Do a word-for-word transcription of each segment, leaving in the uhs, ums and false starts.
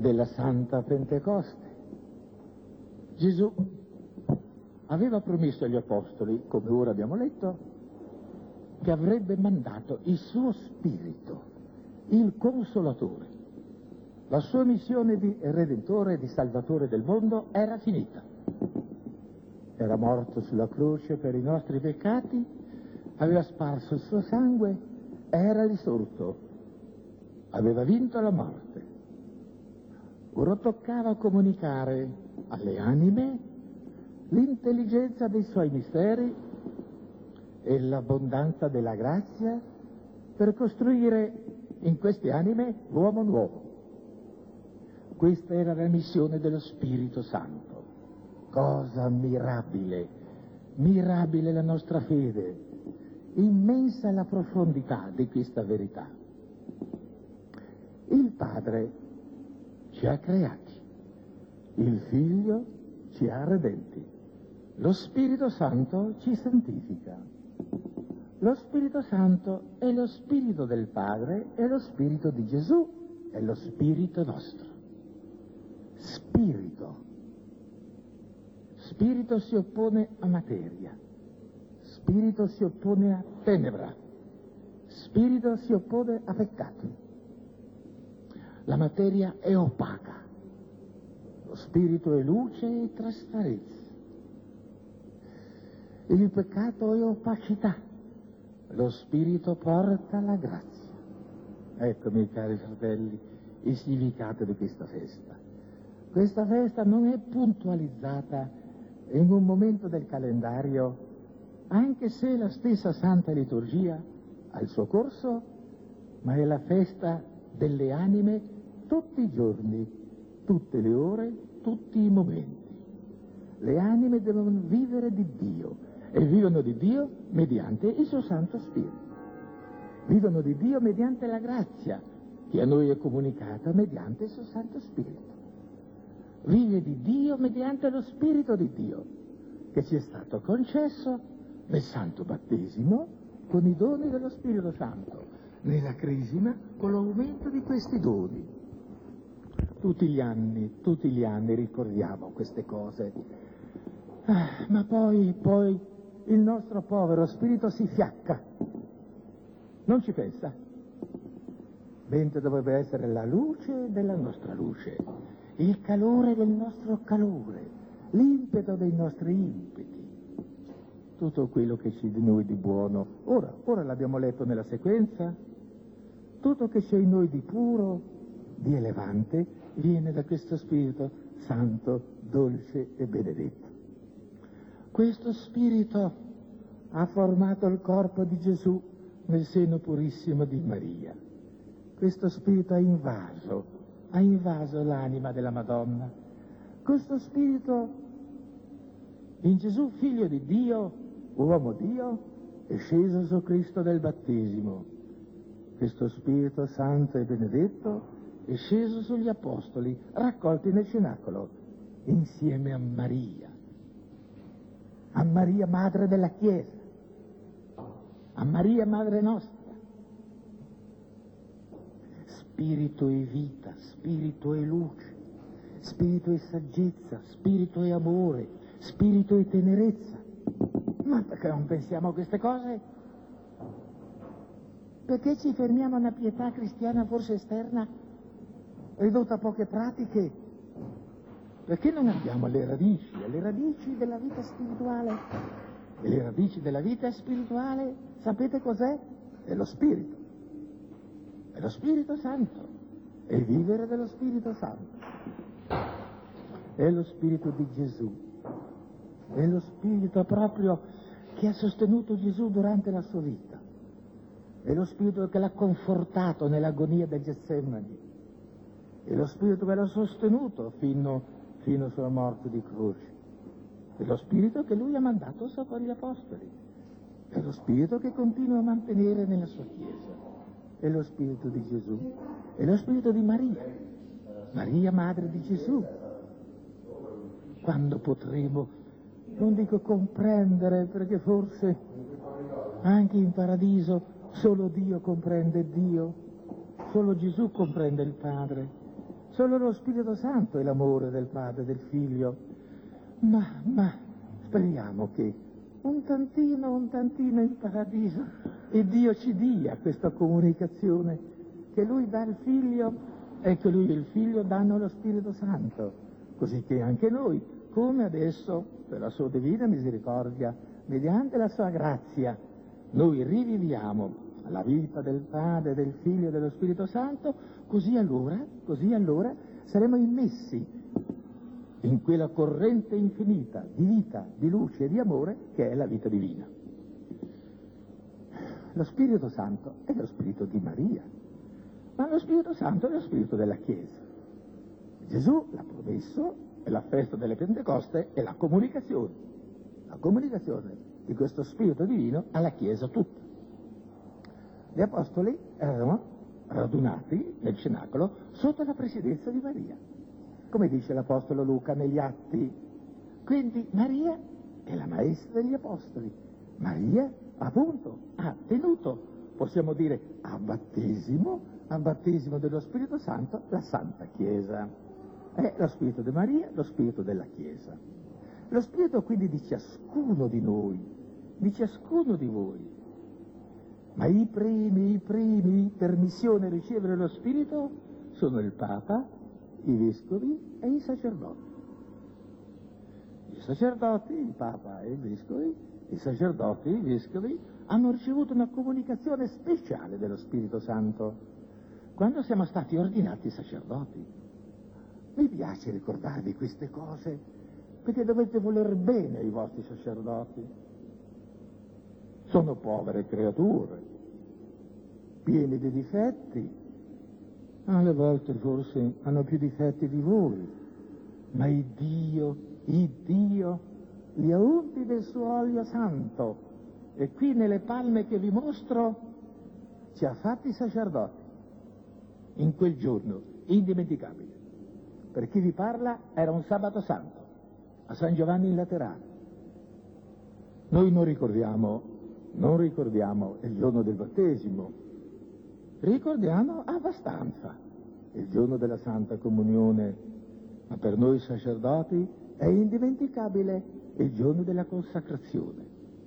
della Santa Pentecoste. Gesù aveva promesso agli Apostoli, come ora abbiamo letto, che avrebbe mandato il suo Spirito, il Consolatore. La sua missione di Redentore e di Salvatore del mondo era finita. Era morto sulla croce per i nostri peccati, aveva sparso il suo sangue, era risorto, aveva vinto la morte. Ora toccava comunicare alle anime l'intelligenza dei suoi misteri e l'abbondanza della grazia per costruire in queste anime l'uomo nuovo. Questa era la missione dello Spirito Santo. Cosa mirabile, mirabile la nostra fede, immensa la profondità di questa verità. Il Padre ci ha creati, il Figlio ci ha redenti, lo Spirito Santo ci santifica. Lo Spirito Santo è lo Spirito del Padre, è lo Spirito di Gesù, è lo Spirito nostro. Spirito. Spirito si oppone a materia, spirito si oppone a tenebra, spirito si oppone a peccato. La materia è opaca, lo spirito è luce e trasparenza. Il peccato è opacità, lo spirito porta la grazia. Ecco, miei cari fratelli, il significato di questa festa. Questa festa non è puntualizzata in un momento del calendario, anche se la stessa Santa Liturgia ha il suo corso, ma è la festa delle anime tutti i giorni, tutte le ore, tutti i momenti. Le anime devono vivere di Dio e vivono di Dio mediante il suo Santo Spirito. Vivono di Dio mediante la grazia che a noi è comunicata mediante il suo Santo Spirito. Vive di Dio mediante lo Spirito di Dio, che ci è stato concesso nel Santo Battesimo con i doni dello Spirito Santo, nella Crisima con l'aumento di questi doni. Tutti gli anni, tutti gli anni ricordiamo queste cose, ah, ma poi, poi il nostro povero spirito si fiacca, non ci pensa, mentre dovrebbe essere la luce della nostra luce, il calore del nostro calore, l'impeto dei nostri impeti, tutto quello che c'è di noi di buono. Ora, ora l'abbiamo letto nella sequenza, tutto che c'è in noi di puro, di elevante, viene da questo Spirito Santo, dolce e benedetto. Questo Spirito ha formato il corpo di Gesù nel seno purissimo di Maria. Questo Spirito ha invaso ha invaso l'anima della Madonna. Questo Spirito in Gesù, Figlio di Dio, uomo Dio, è sceso su Cristo del battesimo. Questo Spirito Santo e benedetto è sceso sugli Apostoli, raccolti nel cenacolo, insieme a Maria, a Maria Madre della Chiesa, a Maria Madre nostra. Spirito e vita, spirito e luce, spirito e saggezza, spirito e amore, spirito e tenerezza. Ma perché non pensiamo a queste cose? Perché ci fermiamo a una pietà cristiana forse esterna, ridotta a poche pratiche? Perché non andiamo alle radici, alle radici della vita spirituale? E le radici della vita spirituale, sapete cos'è? È lo spirito. È lo Spirito Santo, è il vivere dello Spirito Santo, è lo Spirito di Gesù, è lo Spirito proprio che ha sostenuto Gesù durante la sua vita, è lo Spirito che l'ha confortato nell'agonia del Getsemani, è lo Spirito che l'ha sostenuto fino, fino alla morte di croce, è lo Spirito che lui ha mandato sopra gli Apostoli, è lo Spirito che continua a mantenere nella sua Chiesa. È lo Spirito di Gesù, è lo Spirito di Maria, Maria Madre di Gesù. Quando potremo, non dico comprendere, perché forse anche in paradiso solo Dio comprende Dio, solo Gesù comprende il Padre, Solo lo Spirito Santo è l'amore del Padre e del Figlio. Ma, ma, speriamo che un tantino, un tantino in paradiso e Dio ci dia questa comunicazione che Lui dà al Figlio e che Lui e il Figlio danno lo Spirito Santo, così che anche noi, come adesso, per la sua divina misericordia, mediante la sua grazia, noi riviviamo la vita del Padre, del Figlio e dello Spirito Santo, così allora, così allora saremo immessi in quella corrente infinita di vita, di luce e di amore che è la vita divina. Lo Spirito Santo è lo Spirito di Maria, ma lo Spirito Santo è lo Spirito della Chiesa. Gesù l'ha promesso e la festa delle Pentecoste è la comunicazione, la comunicazione di questo Spirito divino alla Chiesa tutta. Gli Apostoli erano radunati nel cenacolo sotto la presidenza di Maria, come dice l'Apostolo Luca negli Atti. Quindi Maria è la maestra degli Apostoli. Maria, appunto, ha tenuto, possiamo dire, a battesimo, a battesimo dello Spirito Santo, la Santa Chiesa. È lo Spirito di Maria, lo Spirito della Chiesa. Lo Spirito quindi di ciascuno di noi, di ciascuno di voi. Ma i primi, i primi per missione a ricevere lo Spirito sono il Papa, i Vescovi e i Sacerdoti. I sacerdoti, il Papa e i Vescovi, i sacerdoti e i Vescovi hanno ricevuto una comunicazione speciale dello Spirito Santo quando siamo stati ordinati sacerdoti. Mi piace ricordarvi queste cose, perché dovete voler bene ai vostri sacerdoti. Sono povere creature, piene di difetti, alle volte forse hanno più difetti di voi, ma il Dio, il Dio li ha unti del suo olio santo e qui nelle palme che vi mostro ci ha fatti sacerdoti in quel giorno indimenticabile. Per chi vi parla era un sabato santo a San Giovanni in Laterano. Noi non ricordiamo Non ricordiamo il giorno del battesimo, ricordiamo abbastanza il giorno della Santa Comunione, ma per noi sacerdoti è indimenticabile il giorno della consacrazione.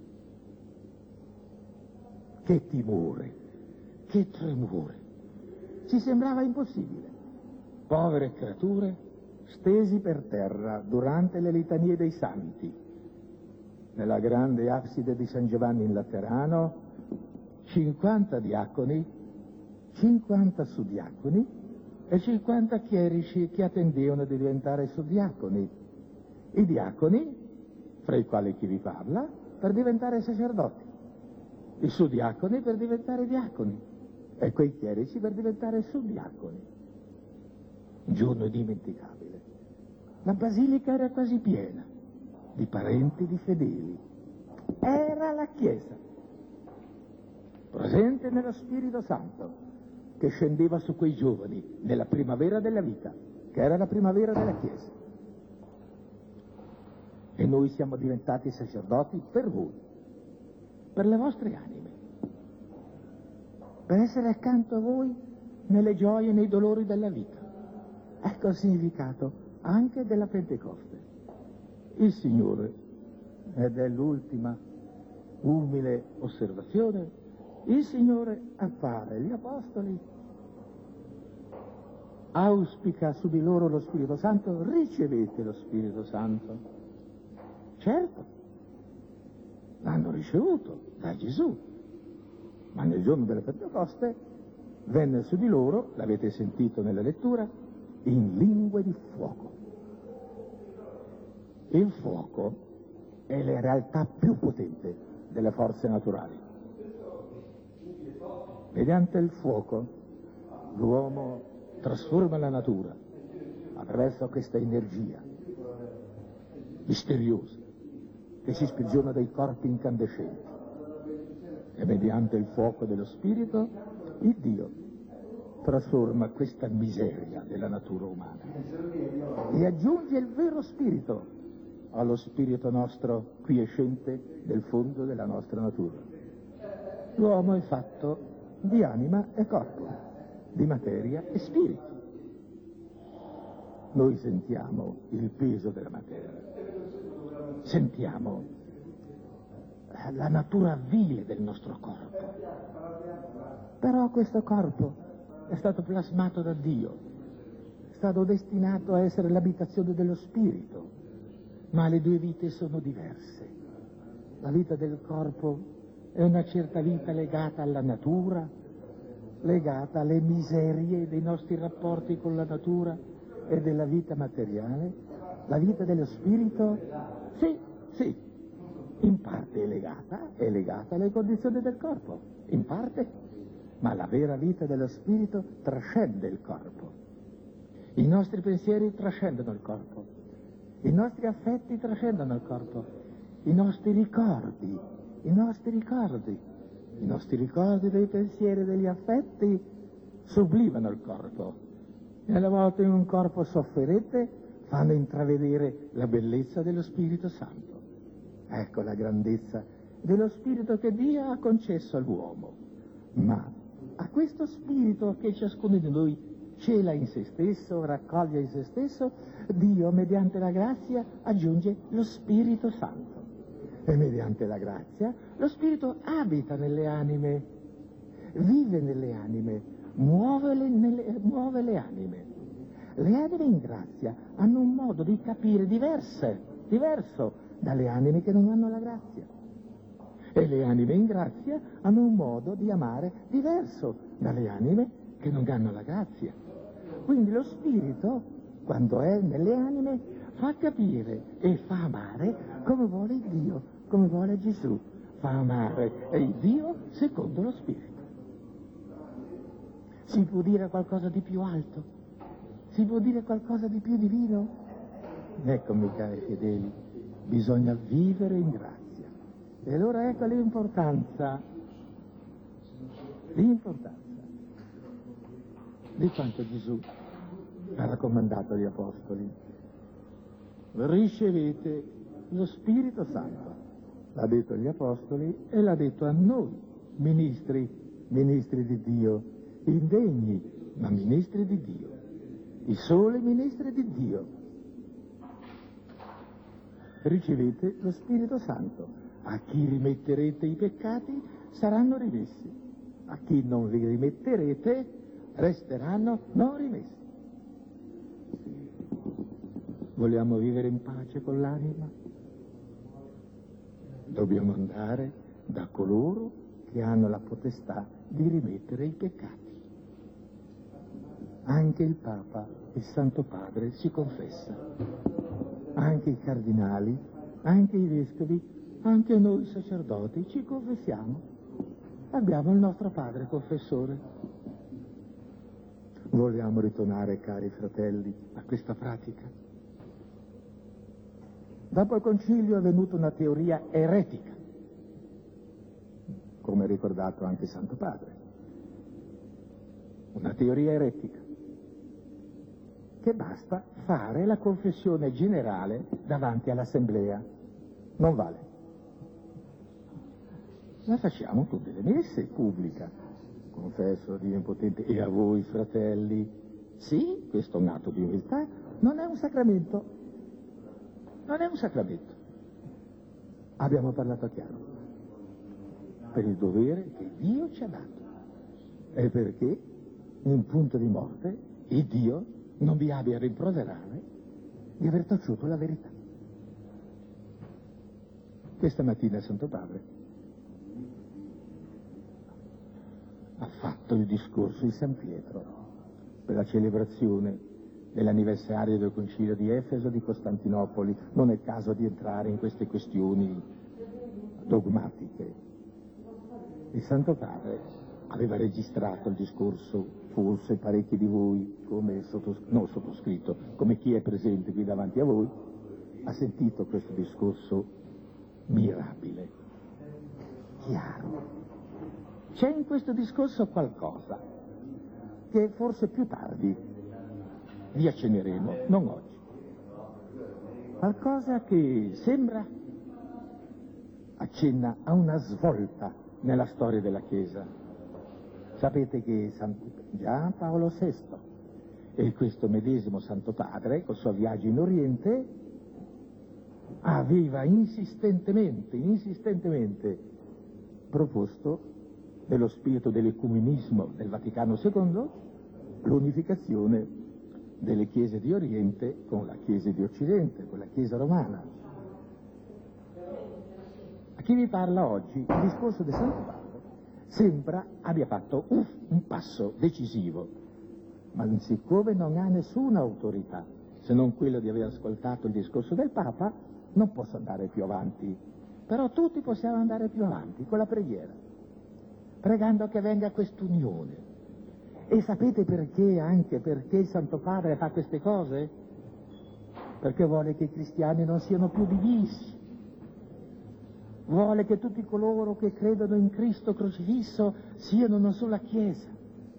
Che timore, che tremore, ci sembrava impossibile. Povere creature stesi per terra durante le litanie dei santi. Nella grande abside di San Giovanni in Laterano, cinquanta diaconi, cinquanta suddiaconi e cinquanta chierici che attendevano di diventare suddiaconi. I diaconi, fra i quali chi vi parla, per diventare sacerdoti. I suddiaconi per diventare diaconi. E quei chierici per diventare suddiaconi. Un giorno indimenticabile. La basilica era quasi piena di parenti, di fedeli. Era la Chiesa, presente nello Spirito Santo, che scendeva su quei giovani nella primavera della vita, che era la primavera della Chiesa. E noi siamo diventati sacerdoti per voi, per le vostre anime, per essere accanto a voi nelle gioie e nei dolori della vita. Ecco il significato anche della Pentecoste. Il Signore, ed è l'ultima umile osservazione, il Signore appare agli Apostoli, auspica su di loro lo Spirito Santo, ricevete lo Spirito Santo. Certo, l'hanno ricevuto da Gesù, ma nel giorno della Pentecoste venne su di loro, l'avete sentito nella lettura, in lingue di fuoco. Il fuoco è la realtà più potente delle forze naturali. Mediante il fuoco l'uomo trasforma la natura attraverso questa energia misteriosa che si sprigiona dai corpi incandescenti. E mediante il fuoco dello Spirito il Dio trasforma questa miseria della natura umana e aggiunge il vero spirito allo spirito nostro quiescente del fondo della nostra natura. L'uomo è fatto di anima e corpo, di materia e spirito. noi sentiamo il peso della materia, sentiamo la natura vile del nostro corpo, però questo corpo è stato plasmato da Dio, è stato destinato a essere l'abitazione dello spirito, ma le due vite sono diverse. La vita del corpo è una certa vita legata alla natura, legata alle miserie dei nostri rapporti con la natura e della vita materiale. La vita dello spirito, sì, sì, in parte è legata, è legata alle condizioni del corpo, in parte, ma la vera vita dello spirito trascende il corpo. I nostri pensieri trascendono il corpo, i nostri affetti trascendono il corpo, i nostri ricordi, i nostri ricordi, i nostri ricordi dei pensieri e degli affetti sublimano il corpo. E alle volte in un corpo sofferente fanno intravedere la bellezza dello Spirito Santo. Ecco la grandezza dello Spirito che Dio ha concesso all'uomo. Ma a questo Spirito che ciascuno di noi cela in se stesso, raccoglie in se stesso, Dio mediante la grazia aggiunge lo Spirito Santo. E mediante la grazia lo Spirito abita nelle anime, vive nelle anime, muove le, nelle, muove le anime. Le anime in grazia hanno un modo di capire diverse, diverso dalle anime che non hanno la grazia. E le anime in grazia hanno un modo di amare diverso dalle anime che non hanno la grazia. Quindi lo Spirito, quando è nelle anime, fa capire e fa amare come vuole Dio, come vuole Gesù. Fa amare il Dio secondo lo Spirito. Si può dire qualcosa di più alto? Si può dire qualcosa di più divino? Eccomi, cari fedeli, bisogna vivere in grazia. E allora ecco l'importanza, l'importanza di quanto Gesù ha raccomandato agli Apostoli. Ricevete lo Spirito Santo. L'ha detto agli Apostoli e l'ha detto a noi, ministri, ministri di Dio, indegni, ma ministri di Dio, i soli ministri di Dio. Ricevete lo Spirito Santo. A chi rimetterete i peccati saranno rimessi, a chi non li rimetterete resteranno non rimessi. Vogliamo vivere in pace con l'anima? Dobbiamo andare da coloro che hanno la potestà di rimettere i peccati. Anche il Papa, il Santo Padre, si confessa. Anche i cardinali, anche i vescovi, anche noi sacerdoti ci confessiamo. Abbiamo il nostro Padre confessore. Vogliamo ritornare, cari fratelli, a questa pratica? Dopo il concilio è venuta una teoria eretica, come ha ricordato anche il Santo Padre. Una teoria eretica, che basta fare la confessione generale davanti all'assemblea. Non vale. La facciamo tutte le messe, pubblica. Confesso a Dio impotente e a voi, fratelli. Sì, questo è un atto di umiltà, non è un sacramento. Non è un sacramento. Abbiamo parlato chiaro. Per il dovere che Dio ci ha dato. E perché in punto di morte il Dio non vi abbia a rimproverare di aver taciuto la verità. Questa mattina il Santo Padre ha fatto il discorso di San Pietro per la celebrazione dell'anniversario del Concilio di Efeso di Costantinopoli. Non è caso di entrare in queste questioni dogmatiche. Il Santo Padre aveva registrato il discorso, forse parecchi di voi, come sottoscritto, non sottoscritto, come chi è presente qui davanti a voi, ha sentito questo discorso mirabile, chiaro. C'è in questo discorso qualcosa che forse più tardi vi accenneremo, non oggi. Qualcosa che sembra accenna a una svolta nella storia della Chiesa. Sapete che San Gian Paolo sesto, E questo medesimo Santo Padre, col suo viaggio in Oriente, aveva insistentemente, insistentemente proposto, nello spirito dell'ecumenismo del Vaticano secondo, l'unificazione delle chiese di Oriente con la Chiesa di Occidente, con la Chiesa romana. A chi vi parla oggi, il discorso di Santo Padre sembra abbia fatto uff, un passo decisivo, ma siccome non ha nessuna autorità, se non quello di aver ascoltato il discorso del Papa, non posso andare più avanti. Però tutti possiamo andare più avanti con la preghiera, pregando che venga quest'unione. E sapete perché, anche perché il Santo Padre fa queste cose? Perché vuole che i cristiani non siano più divisi, vuole che tutti coloro che credono in Cristo crocifisso siano una sola Chiesa.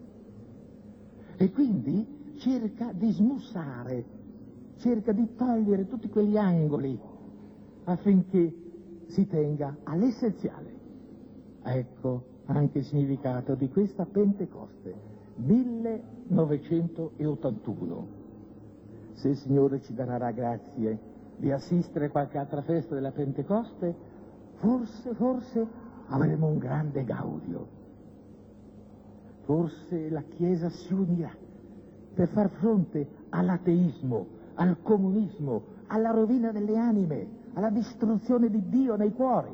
E quindi cerca di smussare, cerca di togliere tutti quegli angoli affinché si tenga all'essenziale. Ecco anche il significato di questa Pentecoste, millenovecentottantuno. Se il Signore ci darà grazie di assistere a qualche altra festa della Pentecoste, forse, forse avremo un grande gaudio. Forse la Chiesa si unirà per far fronte all'ateismo, al comunismo, alla rovina delle anime, alla distruzione di Dio nei cuori.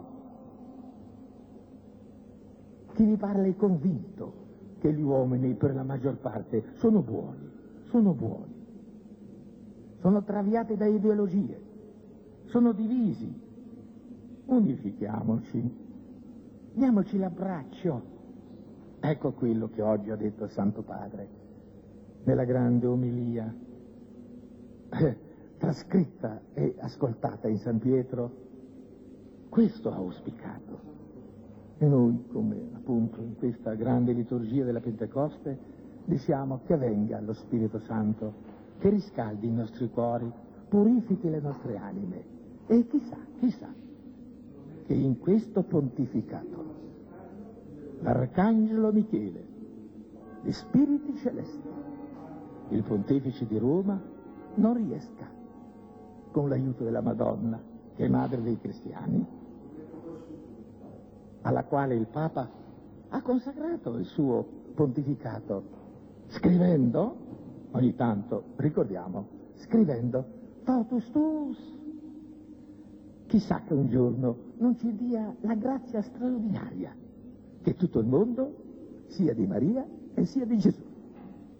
Chi vi parla è convinto che gli uomini, per la maggior parte, sono buoni, sono buoni, sono traviati da ideologie, sono divisi. Unifichiamoci, diamoci l'abbraccio. Ecco quello che oggi ha detto il Santo Padre nella grande omilia eh, trascritta e ascoltata in San Pietro. Questo ha auspicato. E noi, come appunto in questa grande liturgia della Pentecoste, diciamo che venga lo Spirito Santo, che riscaldi i nostri cuori, purifichi le nostre anime. E chissà, chissà, che in questo pontificato l'Arcangelo Michele, gli spiriti celesti, il Pontefice di Roma, non riesca, con l'aiuto della Madonna, che è madre dei cristiani, alla quale il Papa ha consacrato il suo pontificato, scrivendo, ogni tanto, ricordiamo, scrivendo totus tuus. Chissà che un giorno non ci dia la grazia straordinaria che tutto il mondo sia di Maria e sia di Gesù.